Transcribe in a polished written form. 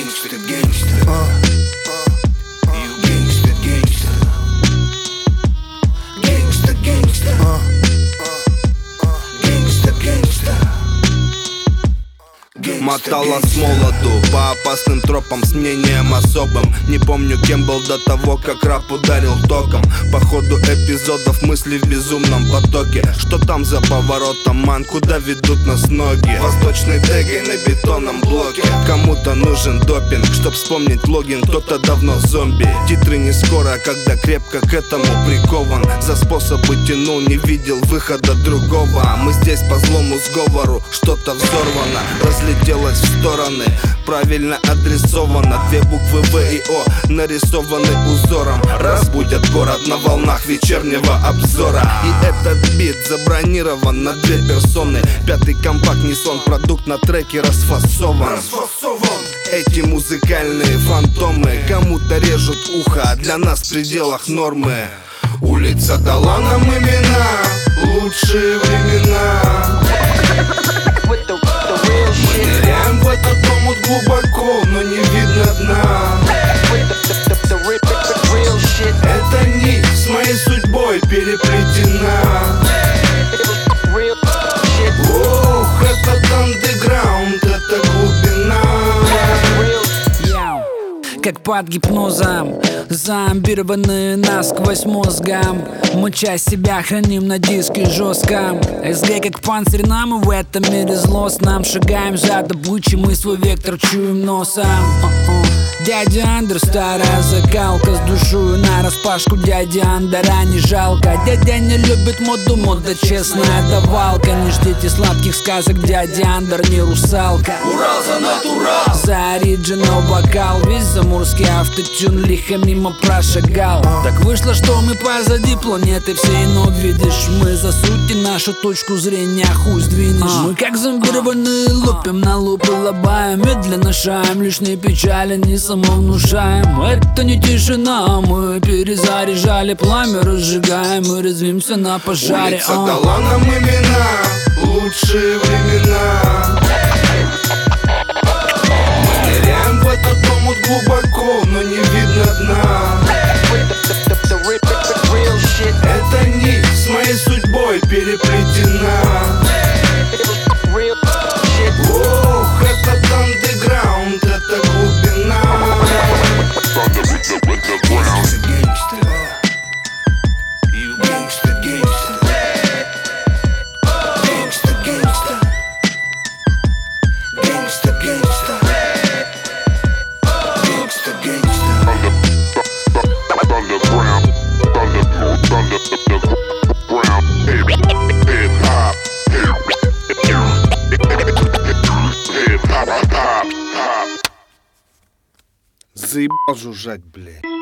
Gangsta, gangsta. You gangsta, gangsta. Gangsta, gangsta. Gangsta, gangsta. Мотала с молоду по опасным тропам с мнением особым. Не помню, кем был до того, как рэп ударил током. По ходу эпизодов мысли в безумном потоке. Что там за поворотом, ман, куда ведут нас ноги? Восточный тегой на бетонном блоке. Кому-то нужен допинг, чтоб вспомнить логин. Кто-то давно зомби. Титры не скоро, когда крепко к этому прикован. За способы тянул, не видел выхода другого. Мы здесь по злому сговору, что-то взорвано, разлетелось в стороны, правильно адресовано. Две буквы В и О нарисованы узором. Разбудят город на волнах вечернего обзора. И этот бит забронирован на 2 персоны. Пятый компакт не сон, продукт на треке расфасован. Эти музыкальные фантомы кому-то режут ухо, а для нас в пределах нормы. Улица дала нам имена, лучшие времена. Мы ныряем в этот омут глубоко, но не видно дна. Эта нить с моей судьбой переплетена. Ох, этот андеграунд, это глубина. Как под гипнозом, зомбированы насквозь мозгом. Мы часть себя храним на диске жестком. СГ как панцирь нам, и в этом мире злостном. Шагаем за добычей, мы свой вектор чуем носом. Дядя Андер, старая закалка, с душою нараспашку дяди Андера не жалко. Дядя не любит моду, мода честная давалка. Не ждите сладких сказок, дядя Андер не русалка. Урал за натурал. За оригинал бокал, весь заморский автотюн лихо мимо прошагал. Так вышло, что мы позади планеты всей, но видишь, мы за суть и нашу точку зрения хуй сдвинешь. Мы как зомбированные лупим на лупы лобаем, медленно шаем, лишние печали не самовнушаем. Это не тишина, мы перезаряжали пламя, разжигаем и резвимся на пожаре. Улица дала нам имена, лучшие времена. Мы ныряем в этот омут глубоко, но не видно дна. Эта нить с моей судьбой переплетена. Ох, этот андеграунд, это глубина. Gangsta, gangsta. You gangsta, gangsta. Gangsta, gangsta. Gangsta, gangsta. Gangsta, gangsta. Underground, Заебал жужжать, блядь.